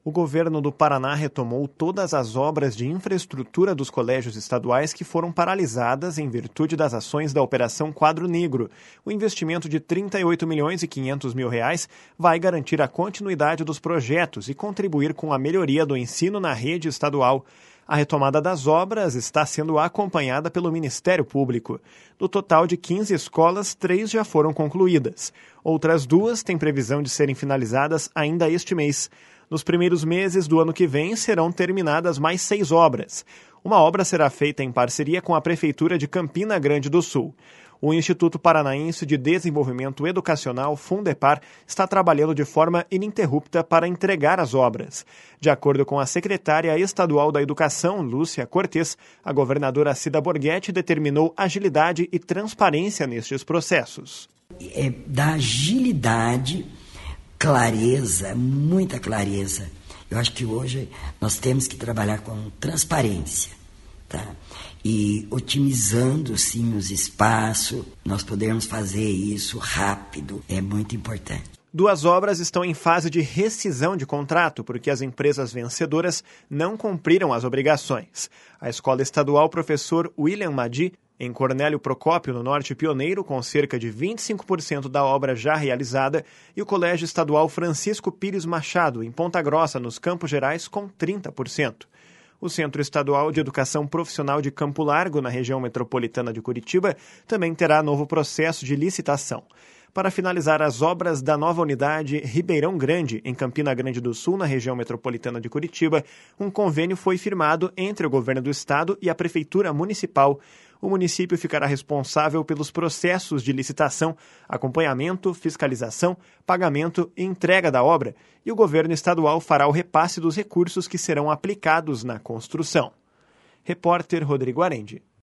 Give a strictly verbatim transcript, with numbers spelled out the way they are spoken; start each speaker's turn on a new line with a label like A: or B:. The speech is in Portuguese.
A: O governo do Paraná retomou todas as obras de infraestrutura dos colégios estaduais que foram paralisadas em virtude das ações da Operação Quadro Negro. O investimento de trinta e oito milhões e quinhentos mil reais vai garantir a continuidade dos projetos e contribuir com a melhoria do ensino na rede estadual. A retomada das obras está sendo acompanhada pelo Ministério Público. Do total de quinze escolas, três já foram concluídas. Outras duas têm previsão de serem finalizadas ainda este mês. Nos primeiros meses do ano que vem serão terminadas mais seis obras. Uma obra será feita em parceria com a Prefeitura de Campina Grande do Sul. O Instituto Paranaense de Desenvolvimento Educacional, Fundepar, está trabalhando de forma ininterrupta para entregar as obras. De acordo com a secretária estadual da Educação, Lúcia Cortes, a governadora Cida Borghetti determinou agilidade e transparência nestes processos.
B: É da agilidade, clareza, muita clareza. Eu acho que hoje nós temos que trabalhar com transparência, tá? E otimizando, sim, os espaços, nós podemos fazer isso rápido, é muito importante.
A: Duas obras estão em fase de rescisão de contrato, porque as empresas vencedoras não cumpriram as obrigações. A Escola Estadual Professor William Madi, em Cornélio Procópio, no Norte Pioneiro, com cerca de vinte e cinco por cento da obra já realizada, e o Colégio Estadual Francisco Pires Machado, em Ponta Grossa, nos Campos Gerais, com trinta por cento. O Centro Estadual de Educação Profissional de Campo Largo, na região metropolitana de Curitiba, também terá novo processo de licitação. Para finalizar as obras da nova unidade Ribeirão Grande, em Campina Grande do Sul, na região metropolitana de Curitiba, um convênio foi firmado entre o governo do estado e a Prefeitura Municipal. O município ficará responsável pelos processos de licitação, acompanhamento, fiscalização, pagamento e entrega da obra, e o governo estadual fará o repasse dos recursos que serão aplicados na construção. Repórter Rodrigo Arendi.